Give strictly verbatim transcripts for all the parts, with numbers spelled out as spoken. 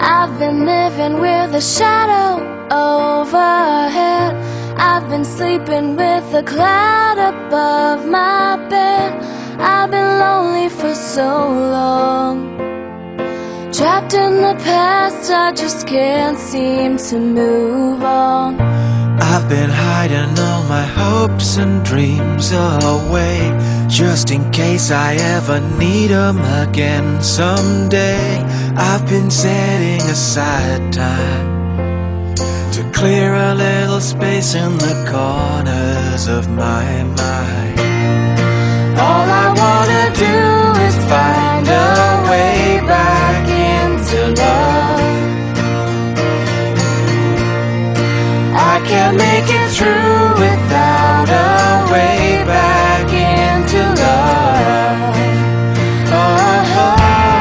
I've been living with a shadow overhead. I've been sleeping with a cloud above my bed. I've been lonely for so long, trapped in the past, I just can't seem to move on. I've been hiding all my hopes and dreams away, just in case I ever need them again someday. I've been setting aside time to clear a little space in the corners of my mind. All I wanna do is find a way back into love. I can't make it through without a way back into love. Oh.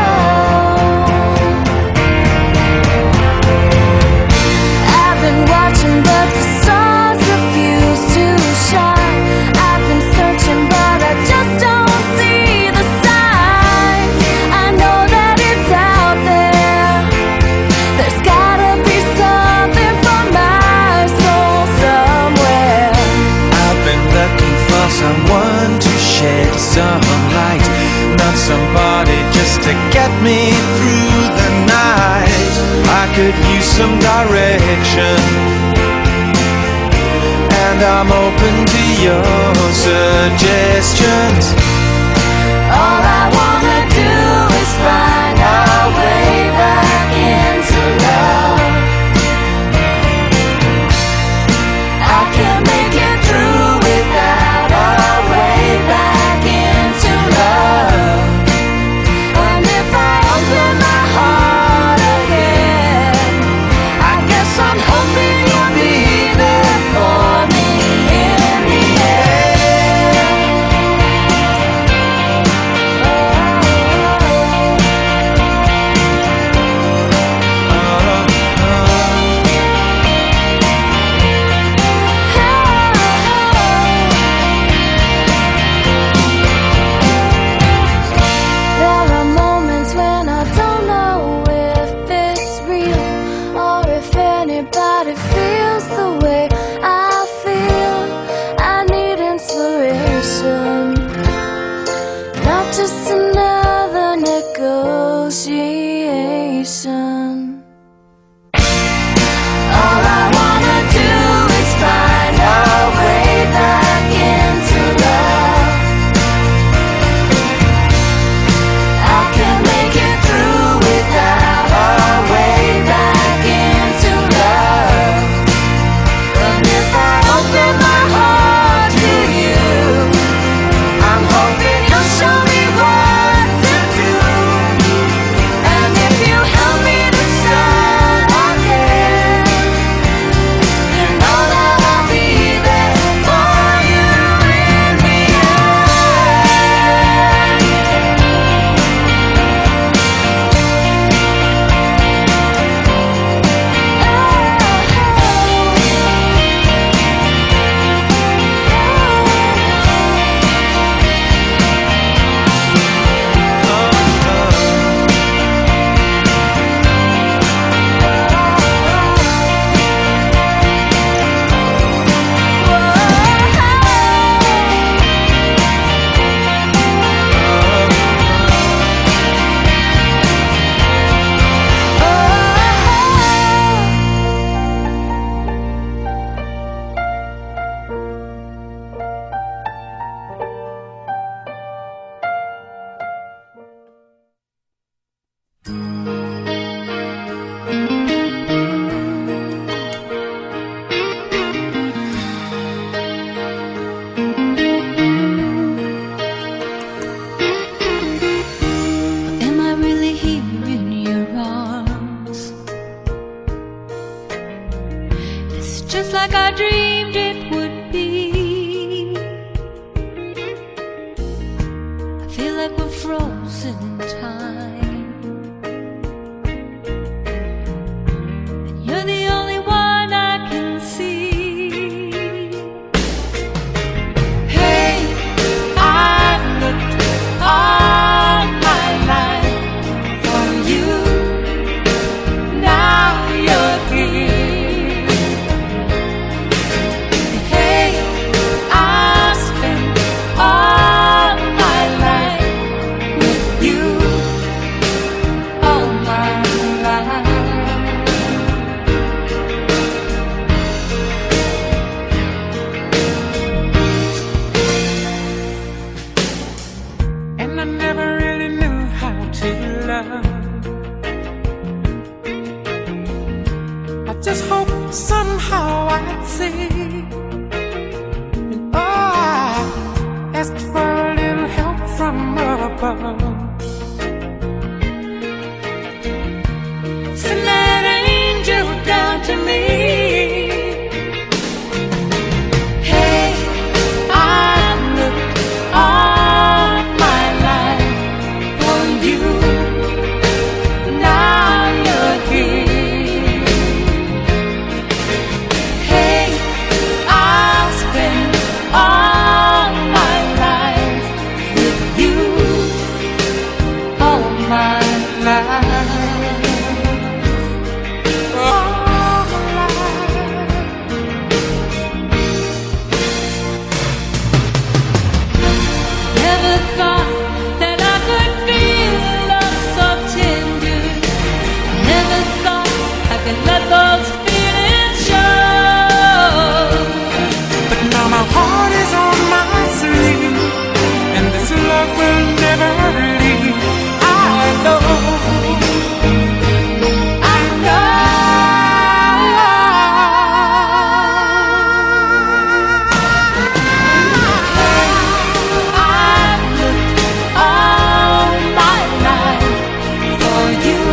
I've been watching but the stars refuse to shine. I've been searching but I just don't see the signs. I know that it's out there. There's gotta be something for my soul somewhere. I've been looking for someone to shed some light, not somebody just to get me through the night. I could use some direction, and I'm open to your suggestions. All I wanna do is find our way back into love. I can't make it through without our way back into love. And if I open my heart again, I guess I'm hoping you'll be there for me in the end. There are moments when I don't know if it's real, or if anybody feels the way I feel. I need inspiration, not just another negotiation. All I wanna do is find our way back into love. I can't make it through without our way back into love. And if I open my heart to you, I'm hoping you'll show me what to do. And if you help me decide again, you know that I'll be there for you in the Am I really here in your arms? It's just like I dreamed it would be. I feel like we're frozen in time, and you're the only one I can see. Hey, I've looked all my life for you. when I never really knew how to love. I just hope somehow I'd see. And oh, I asked for a little help from above. Send that angel down to me. Hey, I've looked all my life for you. Now you're here. Hey, I'll spend all my life with you. All my life. Let those feelings show. But now my heart is on my sleeve, and this love will never leave. I know, I know. I've looked all my life for you.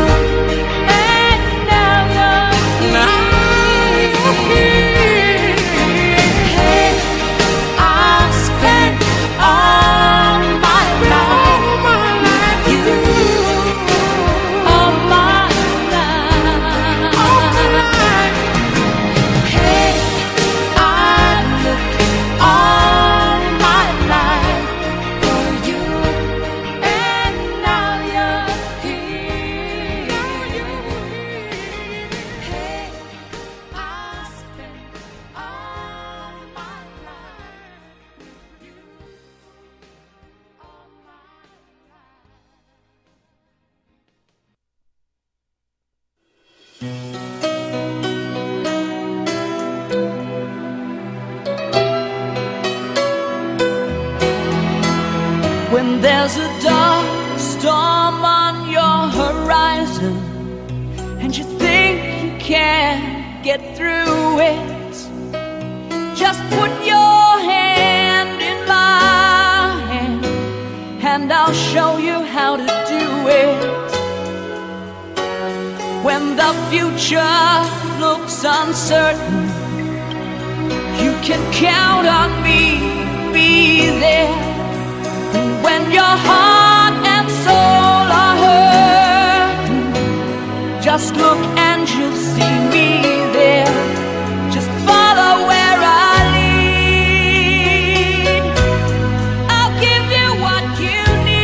When there's a dark storm on your horizon and you think you can't get through it, just put your hand in my hand and I'll show you how to do it. When the future looks uncertain, you can count on me, be there. When your heart and soul are hurting, just look and you'll see me there. Just follow where I lead. I'll give you what you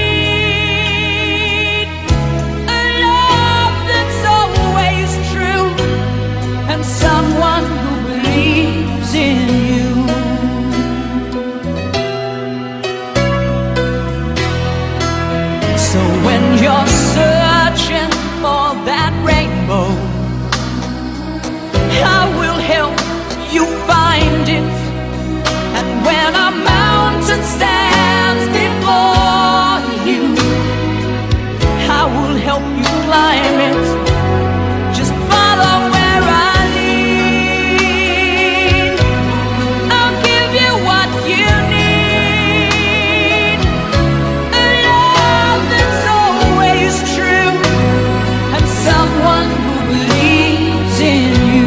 need. A love that's always true, and someone who believes in you. So when you're searching for that rainbow, I will help you find it. And when a mountain stands before you, I will help you climb it. Just follow where I lead. I'll give you what you need. A love that's always true, and someone who believes in you.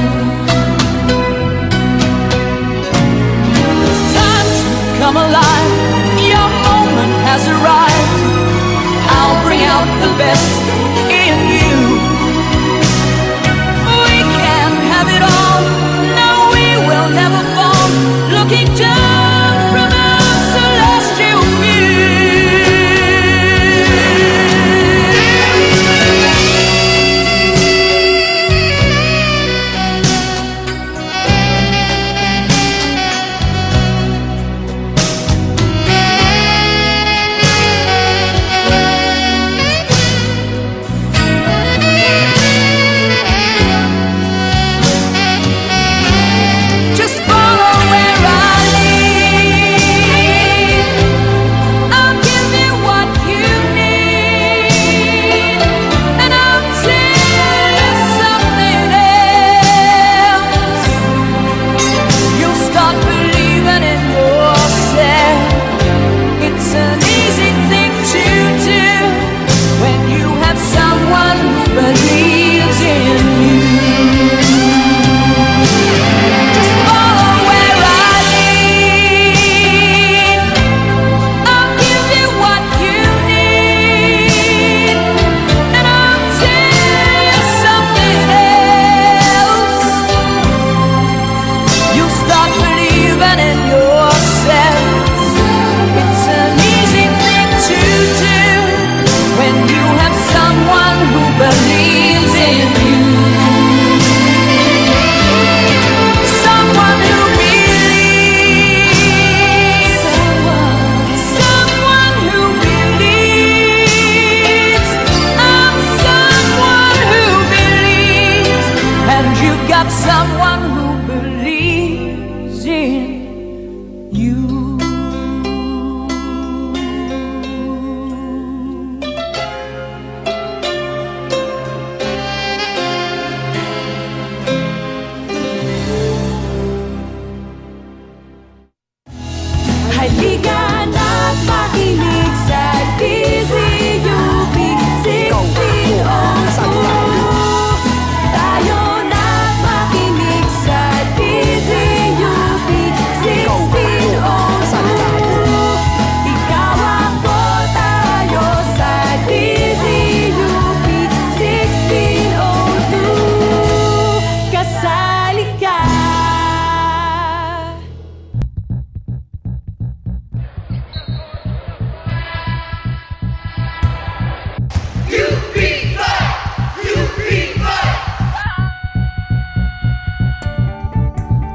It's time to come alive. Your moment has arrived. I'll bring out the best in you. We can have it all. No, we will never fall. Looking down from a celestial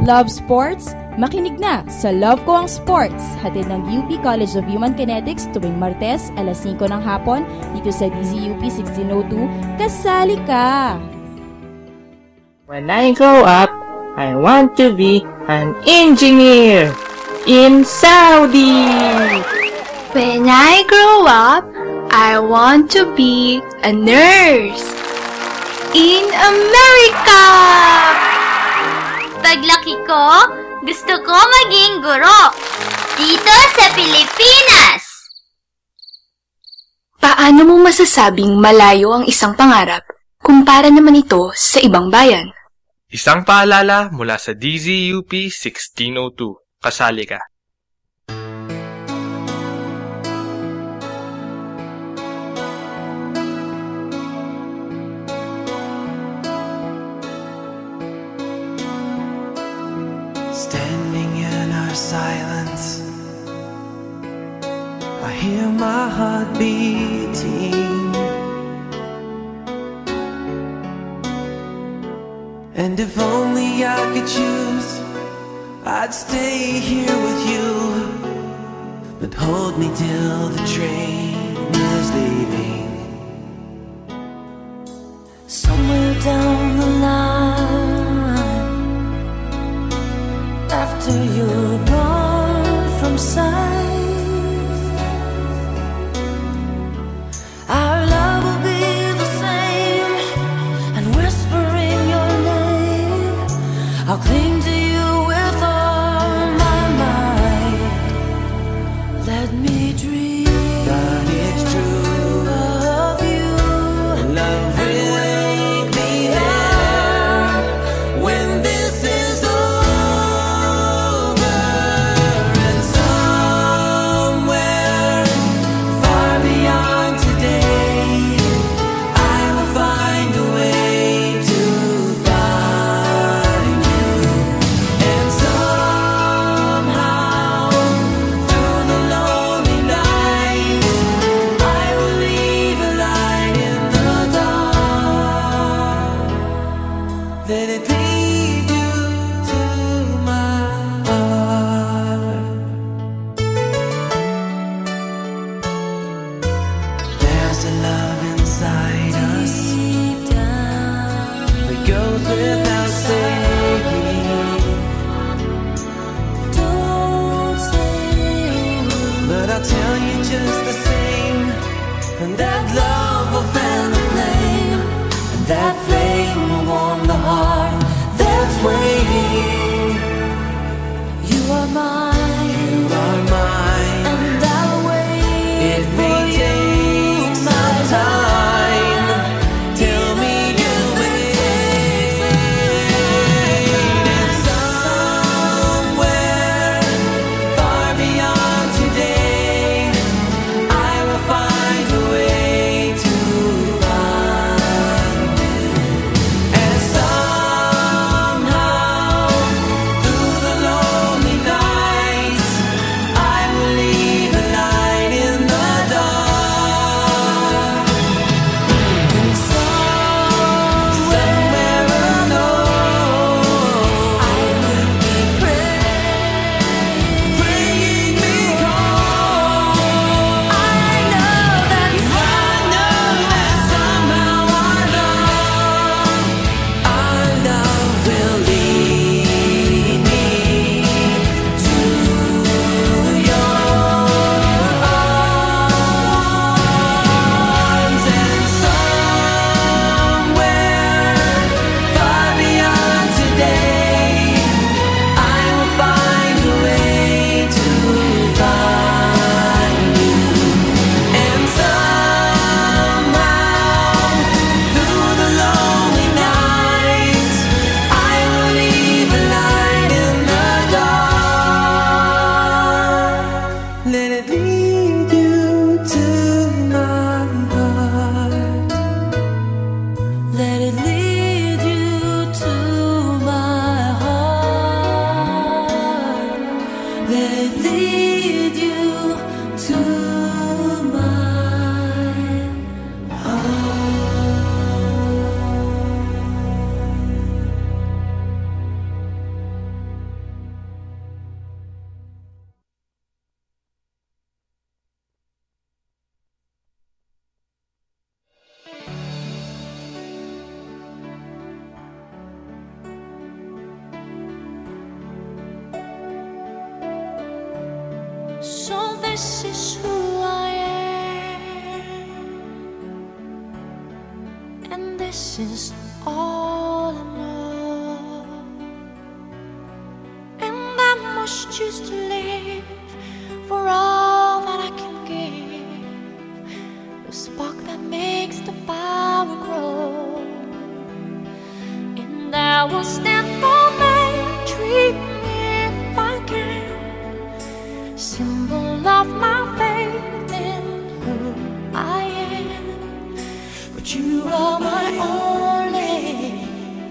Love sports? Makinig na sa Love Ko Ang Sports, hatid ng U P College of Human Kinetics tuwing Martes, alas singko ng hapon, dito sa D Z U P sixteen oh two. Kasali ka! When I grow up, I want to be an engineer in Saudi. When I grow up, I want to be a nurse in America. Paglaki ko, gusto ko maging guro dito sa Pilipinas. Paano mo masasabing malayo ang isang pangarap kumpara naman ito sa ibang bayan? Isang paalala mula sa D Z U P sixteen oh two. Kasali ka. Standing in our silence, I hear my heart beating. And if only I could choose, I'd stay here with you. But hold me till the train is leaving. Somewhere down the line, after you're gone from sight, our love will be the same, and whispering your name, I'll cling to you with all my might. Let me dream, But it's true, of you. love will wake me up when this is over. And somewhere far beyond today, I will find a way to find you. And somehow, through the lonely nights, I will leave a light in the dark. Let it lead you to my heart. There's a love inside us that goes without saying. Don't say But I'll tell you just the same. And that love will fan the flame, and that flame will warm the heart that's waiting. you are mine, You are mine. and I'll wait It for may you, take my some time. love. Tell me you will. this is who I am, and this is all I know. And I must choose to live for all that I can give, the spark that makes the power grow. And I will stand for my dream if I can, symbol of my faith in who I am. But you are my only,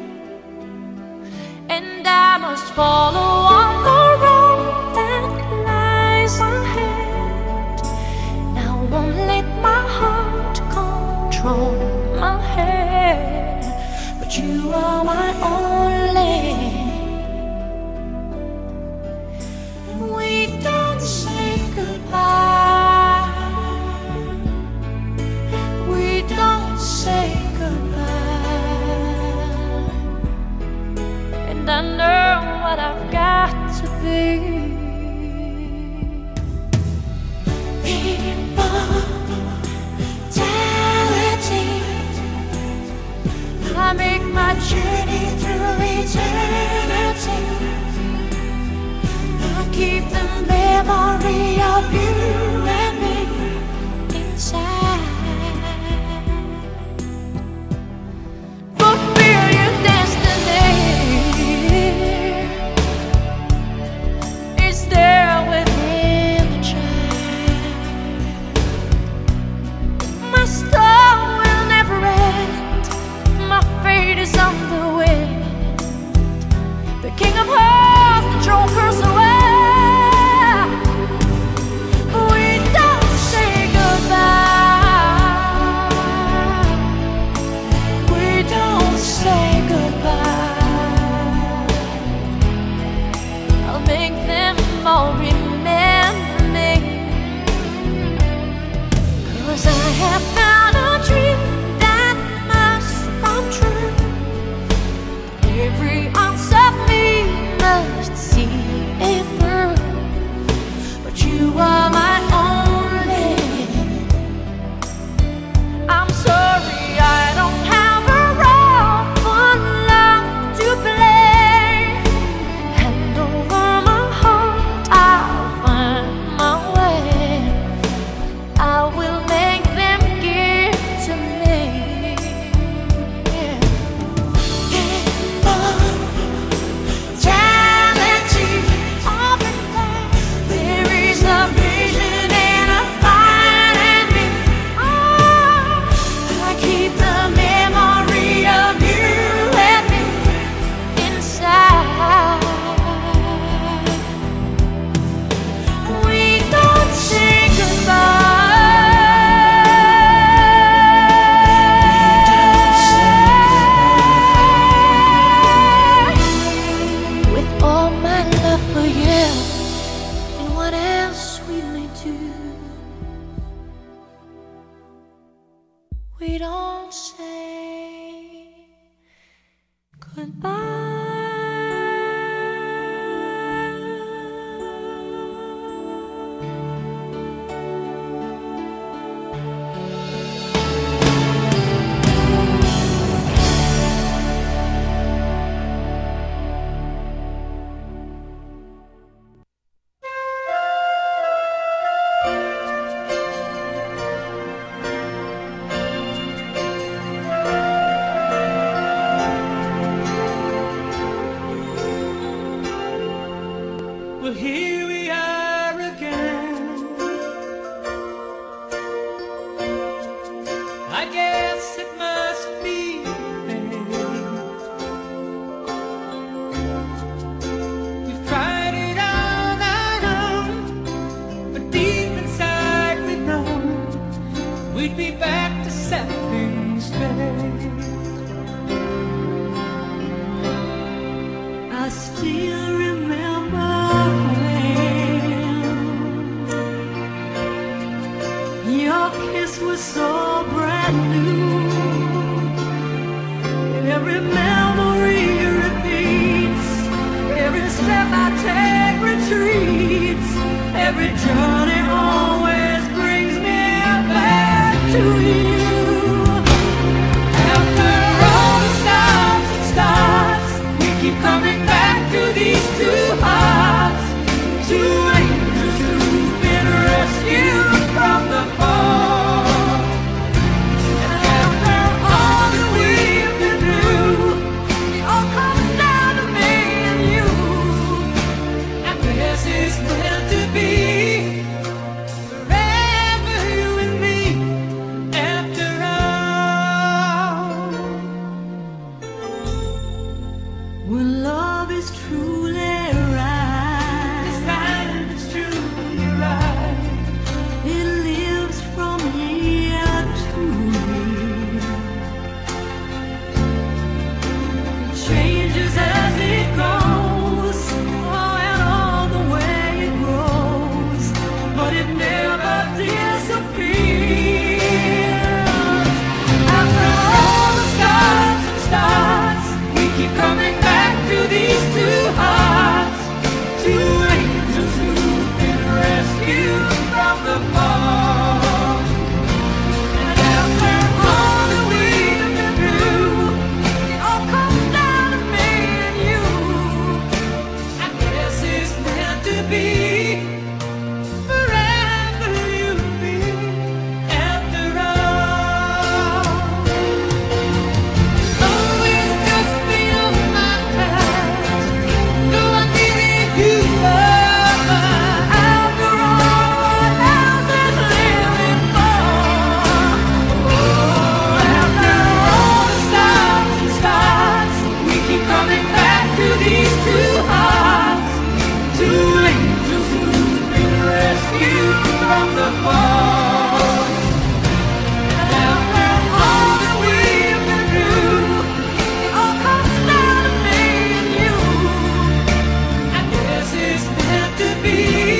and I must follow on the road that lies ahead. And I won't let my heart control my head. But you are my only. We don't say goodbye. We don't say goodbye. And I know what I've got to be. I make my journey through eternity. I keep the memory of you and me inside. Fulfill your destiny is there within the child. My story will never end. My fate is on the wind. The king of hearts, the joker's away. We don't say goodbye. We don't say goodbye. I'll make them all remember me, 'cause I have found a dream that must come true. Every ounce of me must see it through. But you are my only. I'm sorry I don't have a role for love to play. Hand over my heart, I'll find my way. I will make them give to me. There is a vision and a fire in me. Oh, I keep the memory of you and me inside. We don't say goodbye. With all my love for you and what else we may do, we don't say goodbye. Well, here we are again. I guess it must be fate. We've tried it all night long, but deep inside we know we'd be back to set things straight. I still remember when your kiss was so brand new. Every memory repeats, every step I take retreats, every journey on to you. After all the stops and starts, we keep coming back to these two hearts, two angels who've been rescued from the fall. And after all that we've been through, it all comes down to me and you. And this is meant to be forever, you and me. After all, when love is truly right, this time is truly right. It lives from here to here. It changes as it goes, oh, and all the way it grows, but it never disappears. After all the starts and starts, we keep coming back to these two hearts, two angels who've been rescued from the fall. And after all that we've been through, it all comes down to me and you. I guess it's meant to be forever, you and me. After all, always just be on my past. No, I needed you forever. After all, what else is living for? Oh, after all the stops and starts, we keep coming back to these two hearts, two angels who've been rescued from the fall. And after all that we've been through, it all comes down to me and you. I guess it's meant to be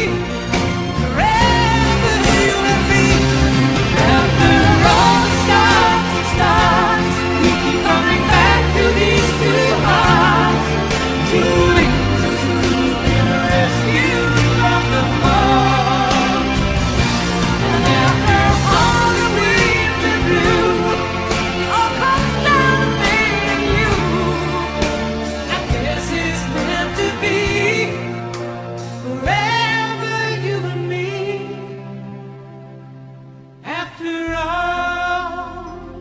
forever, you and me. After all the stops and starts, we keep coming back to these two hearts, two angels who've been rescued from the fall. And after all that we've been through, it all comes down to me and you. I guess it's meant to be forever, you and me. After all.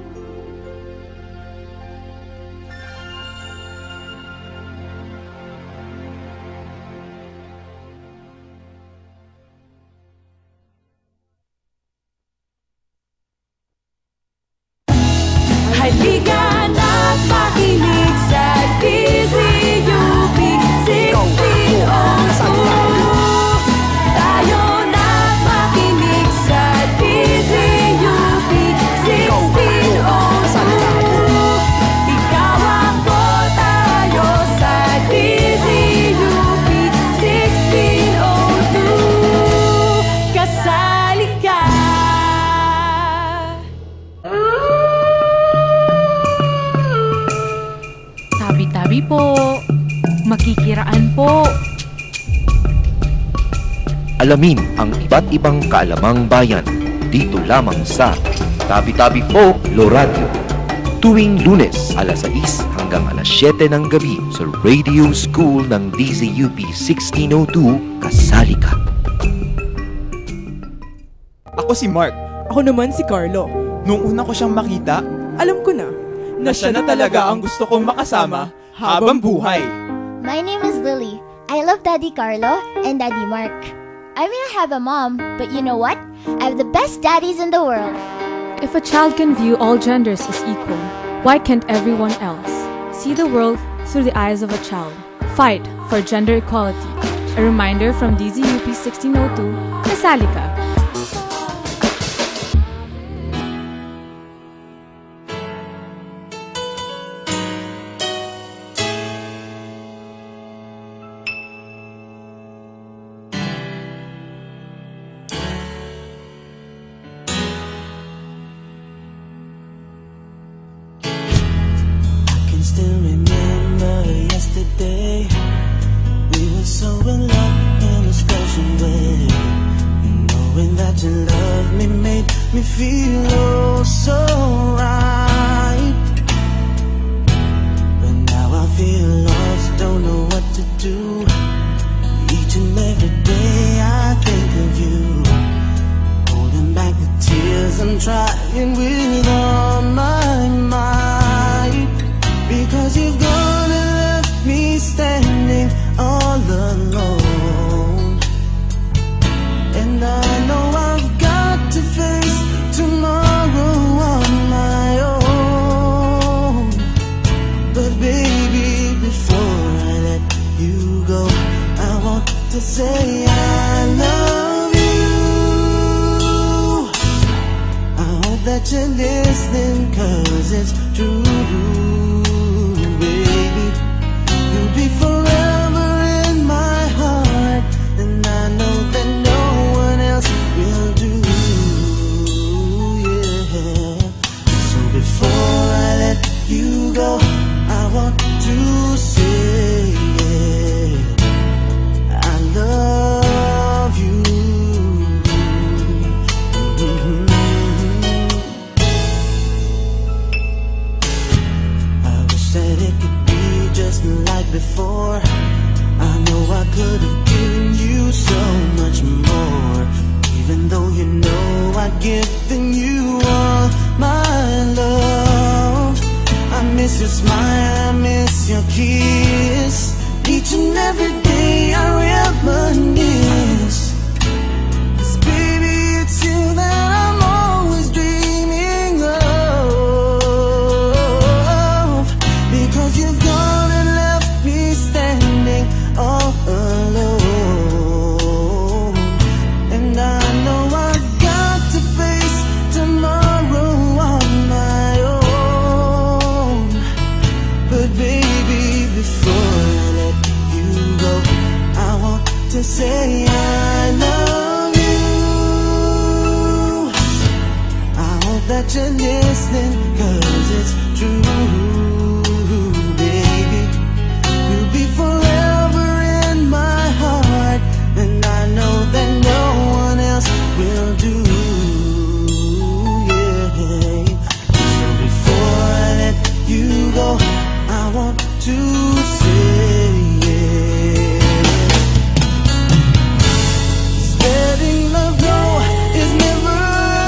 Halika na't makinig sa D Z U P sixteen oh two. Tayo na't makinig sa D Z U P sixteen oh two. Ikaw ako, tayo sa D Z U P sixteen oh two. Kasali ka. Tabi-tabi po. Makikiraan po. Alamin ang iba't ibang kaalamang bayan dito lamang sa Tabi-Tabi Po Loradio. Tuwing Lunes, alas sais hanggang alas siyete ng gabi sa Radio School ng D Z U P sixteen oh two, kasali ka. Ako si Mark. Ako naman si Carlo. Nung una ko siyang makita, Alam ko na, na siya na talaga ang gusto kong makasama habang buhay. My name is Lily. I love Daddy Carlo and Daddy Mark. I may not have a mom, but you know what? I have the best daddies in the world. If a child can view all genders as equal, why can't everyone else see the world through the eyes of a child? Fight for gender equality. A reminder from D Z U P sixteen oh two, kasali ka. Still remember yesterday, we were so in love in a special way. And knowing that you loved me made me feel oh so right. But now I feel lost, don't know what to do. Each and every day I think of you, holding back the tears I'm trying with all my might. Because you've gone and left me standing all alone. And I know I've got to face tomorrow on my own. But baby, before I let you go, I want to say I love you. I hope that you're listening, 'cause it's true, baby. You'll be forever in my heart, and I know that no one else will do, yeah. So before I let you go, I want to say yeah, I love you. Mm-hmm. I wish that it could be just like before. I know I could have given you so much more, even though you know I'd given you all my love. I miss your smile, I miss your kiss. Each and every day I reminisce. 'Cause baby, it's you that I'm always dreaming of. Because you've gone and left me standing all alone. And I know I've got to face tomorrow on my own. But baby, before I let you go, I want to say I love you. I hope that you're listening, 'cause it's true, baby. You'll be forever in my heart, and I know that no one else will do, yeah. So before I let you go, I want to say yeah. Letting love go is never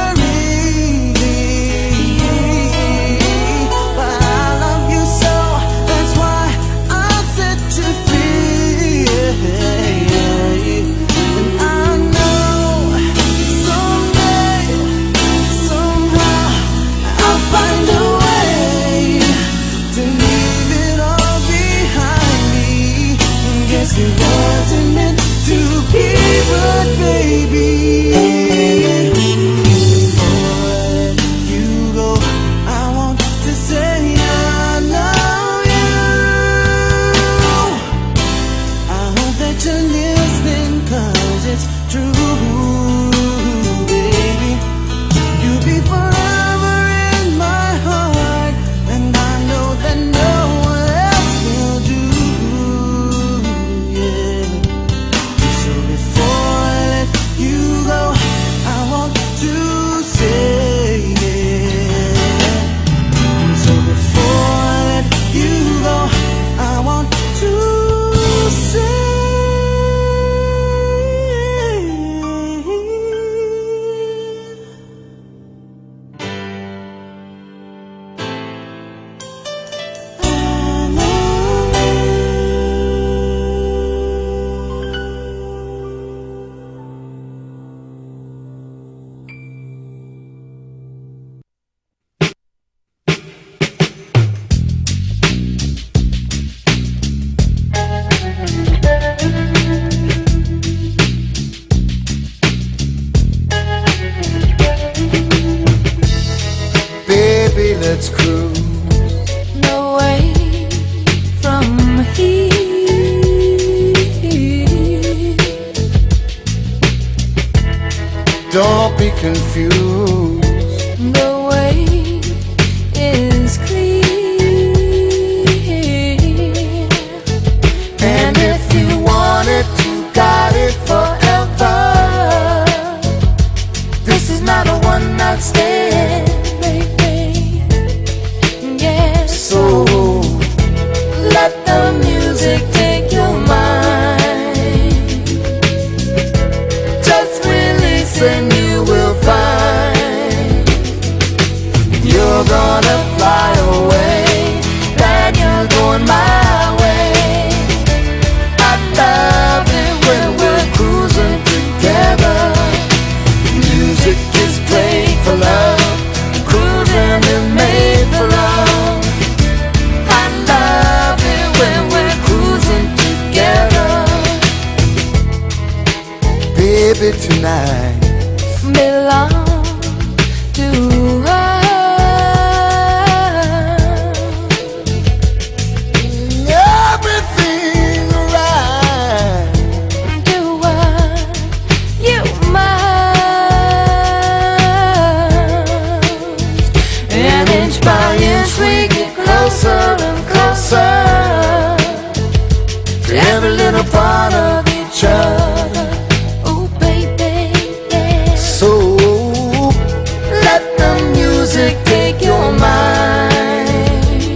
easy, but I love you so, that's why I set you free, yeah. And I know someday, somehow, I'll find a way to leave it all behind me. And guess it wasn't meant to be, but baby, before I let you go, I want to say I love you. I hope that you're listening, 'cause it's true, baby. You'll be forever in my heart, and I know that no one else will do, yeah. So before I let you go, I want to say yeah. So before I let you go, I want to say baby, let's cruise away from here. Don't be confused. The way is clear, And if you want it, you got it forever. This is not a one-night you're gonna fly away. Glad you're going my way. I love it when we're cruising together. Music is played for love, cruising is made for love. I love it when we're cruising together. Baby, tonight belong to us. Everything right. Do what you must, and inch by inch we get closer and closer to every little part of each other. Oh baby, yeah. So let the music take your mind.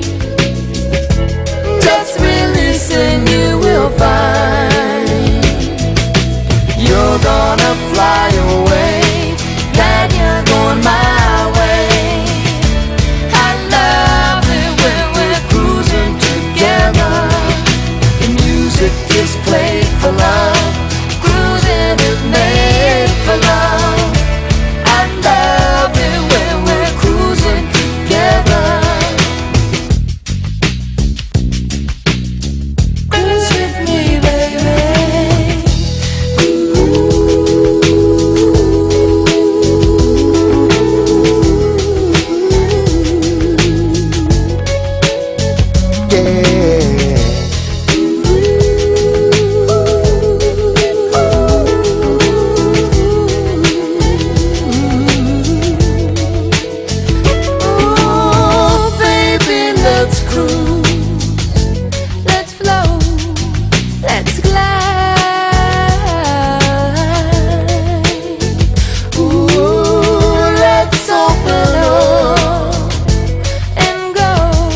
Just release and you will find you're gonna fly away. Glad you're going my way. I love it when we're cruising together. The music is played for love, cruising is made for love. I love it when we're cruising together. Cruise with me, baby. Oh, baby, let's cruise. Let's flow, let's glide. Ooh, let's open up and go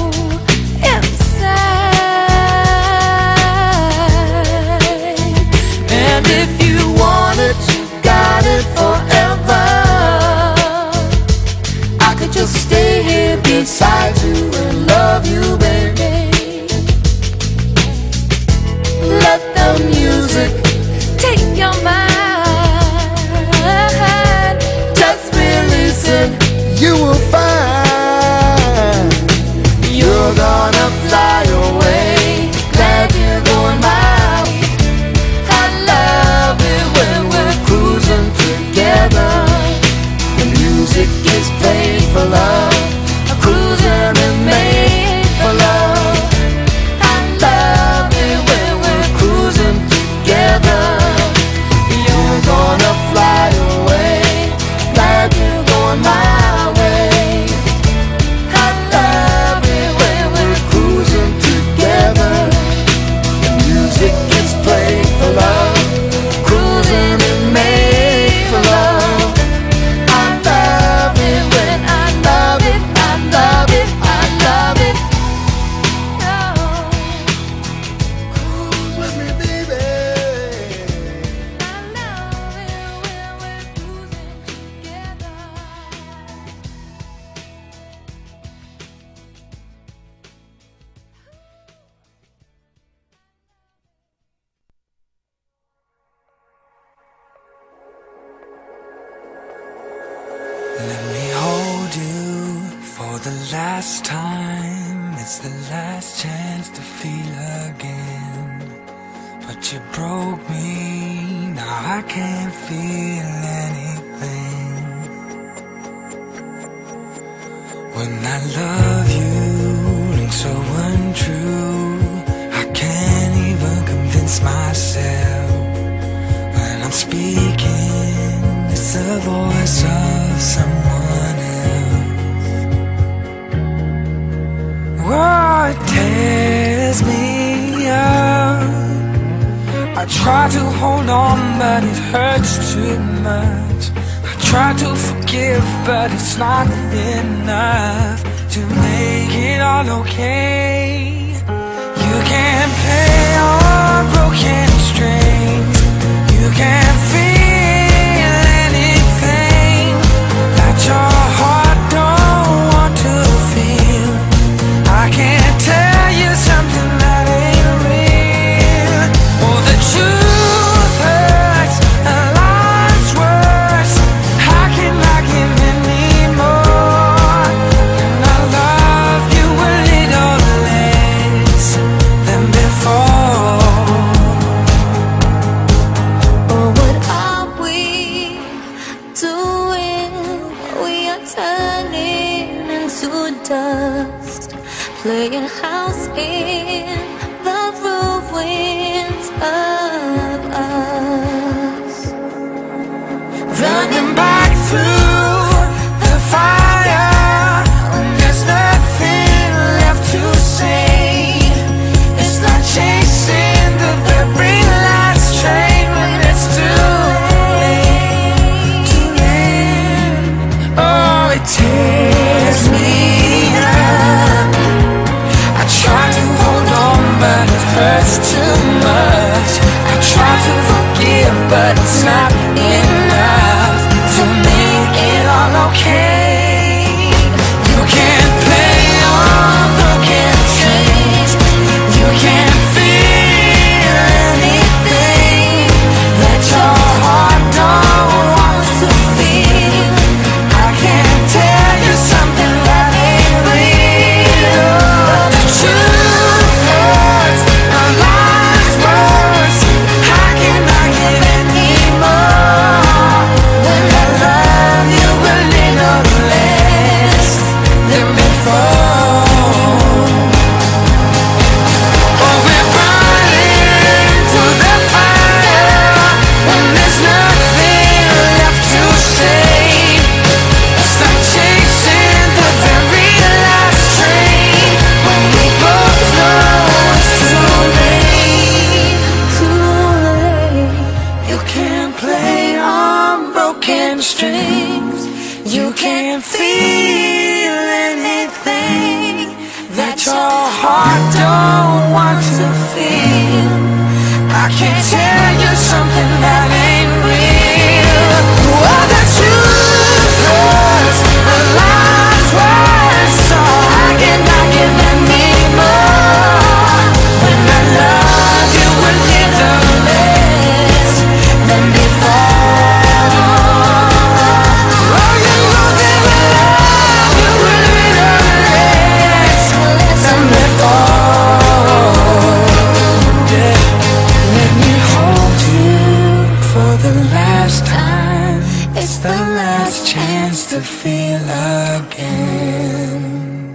inside. And if you want it, you got it forever. I could just stay here beside you and love you, baby. Let the music Take your mind, just release it. You will find you're gonna fly away. Glad you're going my way. I love it when we're cruising together. The music is played for love, cruising is made for love. I love it when we're cruising together. You're gonna fly away. Glad you're going my way. I love it when we're cruising together. The music is played for love, cruising is made for love. I love it when I love it, I love it, I love it. Cruise with me, baby. I love it when we're cruising together. Let me hold you for the last time. It's the last chance to feel again. But you broke me, now I can't feel anything. When I love you, rings so untrue. I can't even convince myself. When I'm speaking, it's the voice of someone else. Oh, it tears me up. I try to hold on, but it hurts too much. I try to forgive, but it's not enough to make it all okay. You can't play on broken strings. You can't feel anything that your heart don't want to to dust, playing house in the ruins of us, running back through the fire when there's nothing left to say. It's like chasing the very last train when it's too late, too late. Oh, it tears me up. I try to hold on, but it hurts too much. I try to forgive, but it's not enough to make it all okay. You can't play on broken strings. You can't feel anything that your heart don't want to feel. I can't tell you something that ain't real. But the truth hurts, the lies worse. How can I give any more when I love you a little less than before? Oh, we're burning to the fire when there's nothing left to say. It's like chasing the very last train when we both know it's too late, too late. You can't play on broken strings. You can't feel anything that your heart don't want to feel. I can't tell you something that ain't real. Oh, the truth hurts, the lies worse. So how can I give any more when I love you a little less than before? Oh, you know that I love you a little less than before. Yeah. Let me hold you for the last time. It's the last chance to feel again.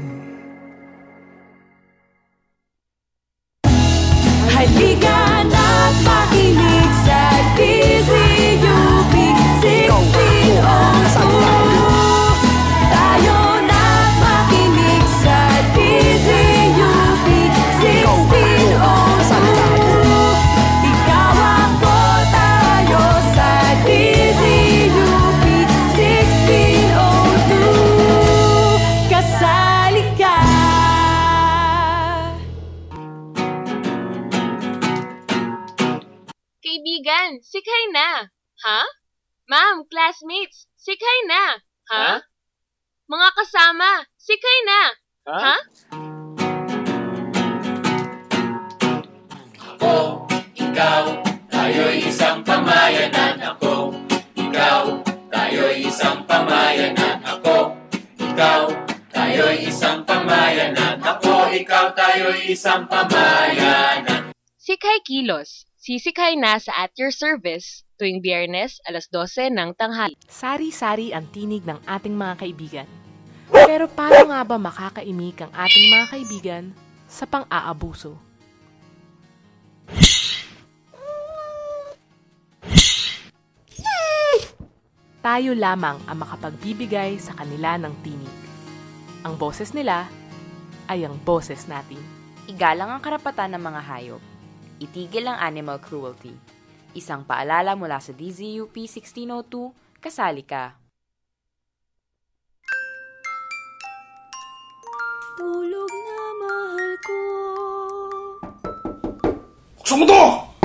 Halika na't makinig sa D Z U P sixteen oh two. Tayo na't makinig sa D Z U P sixteen oh two. Ikaw ako, tayo sa D Z U P sixteen oh two. Kasali ka. Kaibigan, sikay na. Ha? Ma'am, classmates, sikay na. Ha? Mga kasama, sikay na. Ha? Ako, ikaw, tayo'y isang pamayanan. Ako, ikaw, tayo'y isang pamayanan. Ako, ikaw, tayo'y isang pamayanan. Ako, ikaw, tayo'y isang pamayanan. Sikay Kilos, sisikay na sa At Your Service tuwing Biyernes alas dose ng tanghali. Sari-sari ang tinig ng ating mga kaibigan. Pero paano nga ba makakaimik ang ating mga kaibigan sa pang-aabuso? Tayo lamang ang makapagbibigay sa kanila ng tinig. Ang boses nila ay ang boses natin. Igalang ang karapatan ng mga hayop. Itigil ang animal cruelty. Isang paalala mula sa D Z U P sixteen oh two, kasali ka. Tulog na mahal ko. Buksan mo to!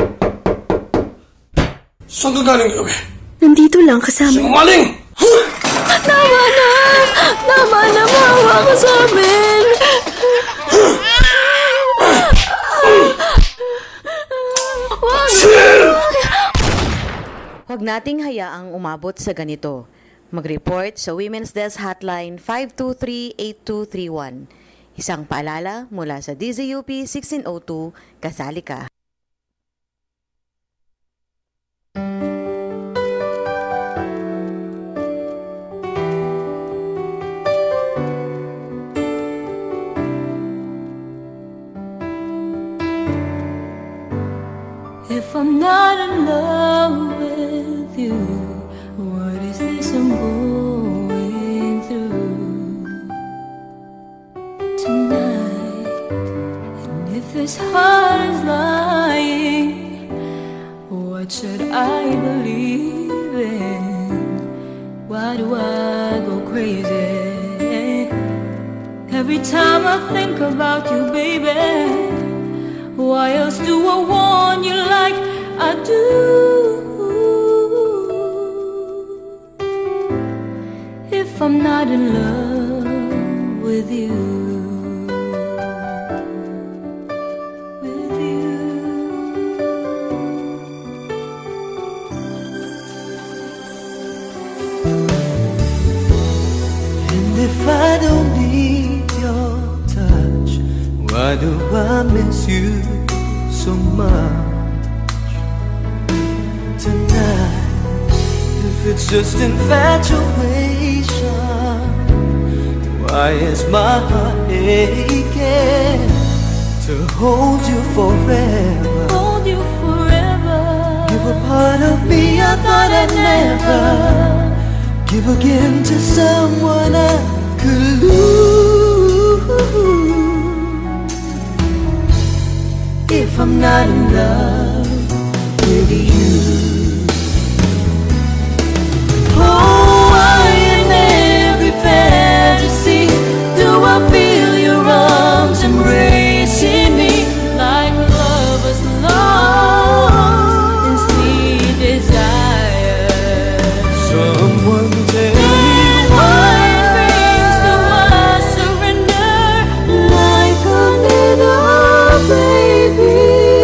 Saan ka galing gabi? Nandito lang kasama. Sinungaling! Tama na! Tama na! Maawa ka sa amin! Huwag nating hayaang umabot sa ganito. Mag-report sa Women's Desk Hotline five two three, eight two three one. Isang paalala mula sa D Z U P sixteen oh two, kasali ka. this heart is lying. What should I believe in? Why do I go crazy every time I think about you, baby? Why else do I want you like I do? If I'm not in love with you. If I don't need your touch, why do I miss you so much tonight? If it's just infatuation, why is my heart aching to hold you forever? Hold you forever. Give a part of me I thought I'd never give again to someone I could lose. If I'm not in love with you. Oh, why in every fantasy do I feel your arms embracing me like lovers lost in sweet desire? Someone tell me why it brings to my surrender like a little baby.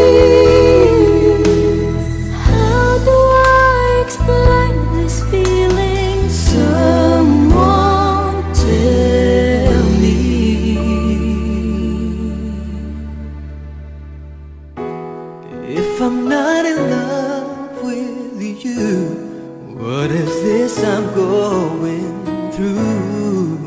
How do I explain this feeling? Someone tell me. If I'm not in love with you, what is this I'm going through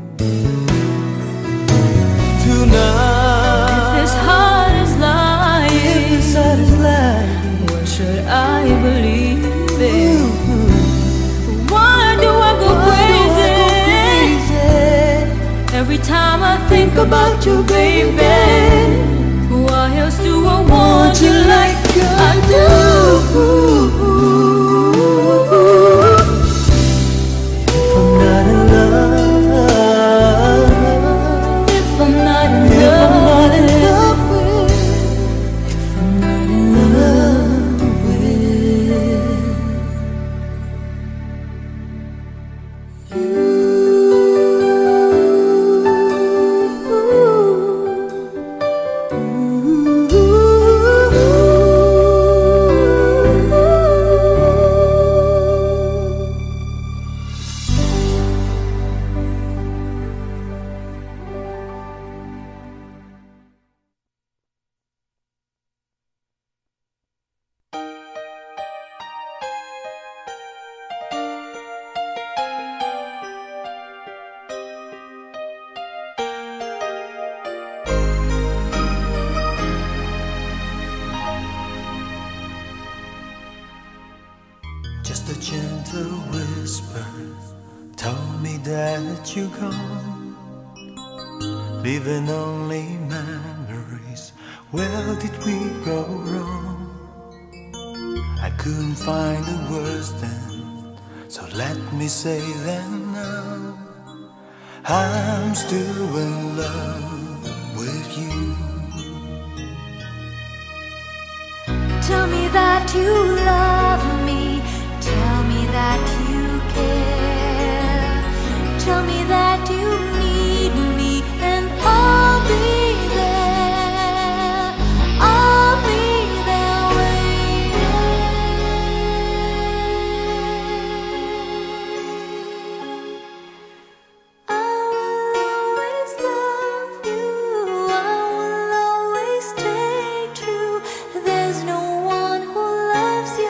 tonight? If this heart is lying, if this heart is lying, what should I believe in? Why do I go crazy every time I think about you, baby? Why else do I want you like I do? If I'm not in love, if I'm not in if love, I'm not in love with, if I'm not in love with you. just a gentle whisper told me that you're gone, leaving only memories. Where did we go wrong? I couldn't find the words then, so let me say them now. I'm still in love with you. Tell me that you love me. Tell me that you care. Tell me that you need me, and I'll be there. I'll be there waiting. I will always love you. I will always stay true. There's no one who loves you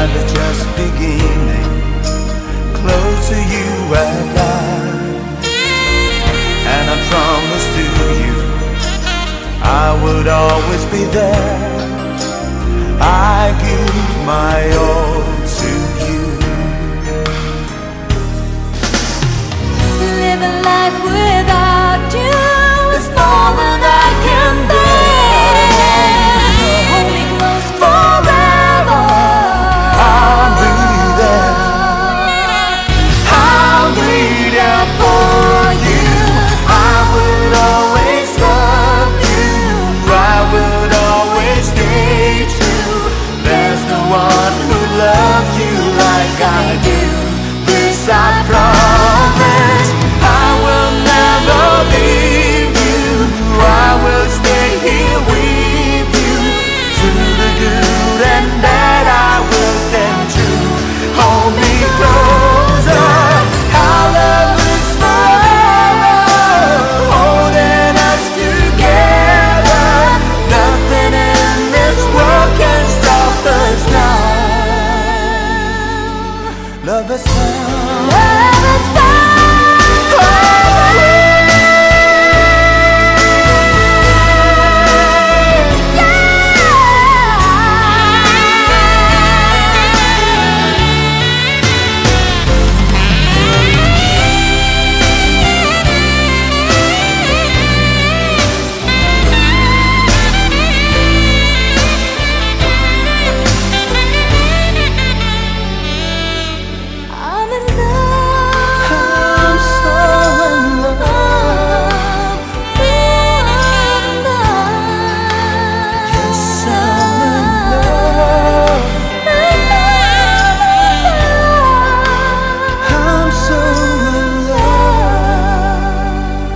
life is just beginning. Close to you at last, and I promise to you I would always be there. I give my all to you. Living life without you is more than I can bear. Hold me close forever. I'll be there. I'll be there for you. I will always love you. I will always stay true. There's no one who loves you like I do. This I promise. I will never leave you. I will stay here with you. Through the good and bad I will stand true. Hold me closer. Our love is forever, holding us together. Nothing in this world can stop us now. Love is found. Love is found. I'm in love. I'm so in love. I'm in love. Yes, I'm in love. I'm so in love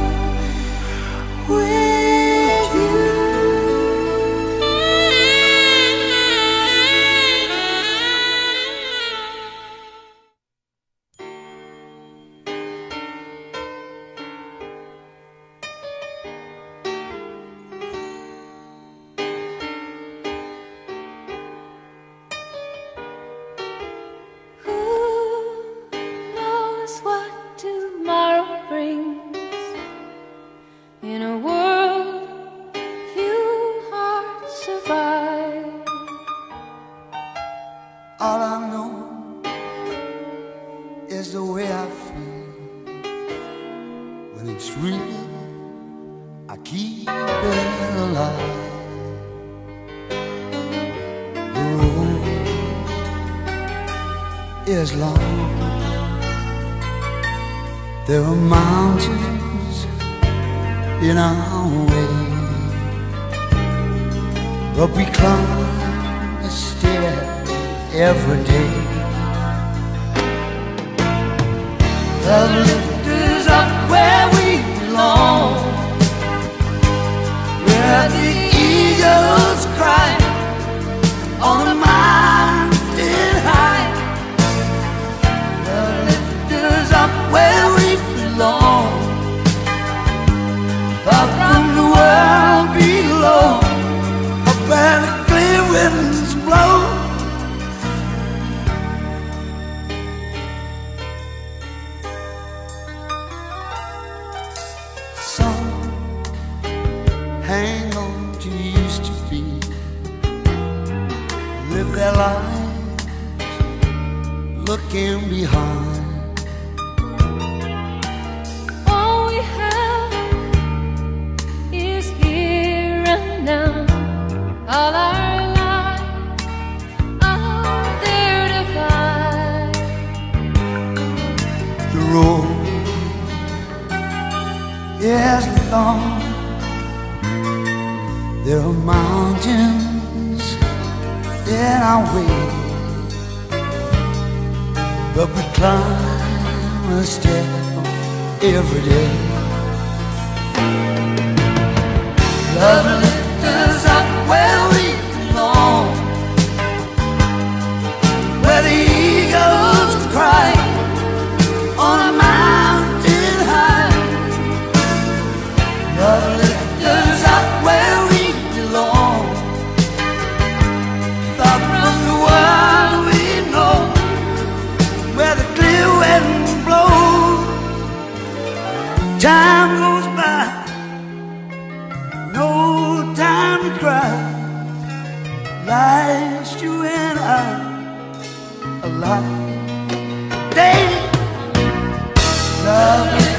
with you. Who knows what tomorrow brings? In a world few hearts survive. All I know is the way I feel. When it's real, I keep it alive. The road is long. There are mountains in our way, but we climb a stair every day. Love lifts us up where we belong, where the eagles cry on the mountain high. Love lifts us up where we belong, far from the world below, up where the clear winds blow. Some hang on to used to be, live their lives looking behind. All we have is here and now. All our lives are there to find. The road is long. There are mountains in our way, but we climb a step every day. Love lifts us up where we belong, where the eagles cry on a mountain high. Love lifts us up where we belong, far from the world we time goes by, no time to cry. Life's you and I alive. Baby, love.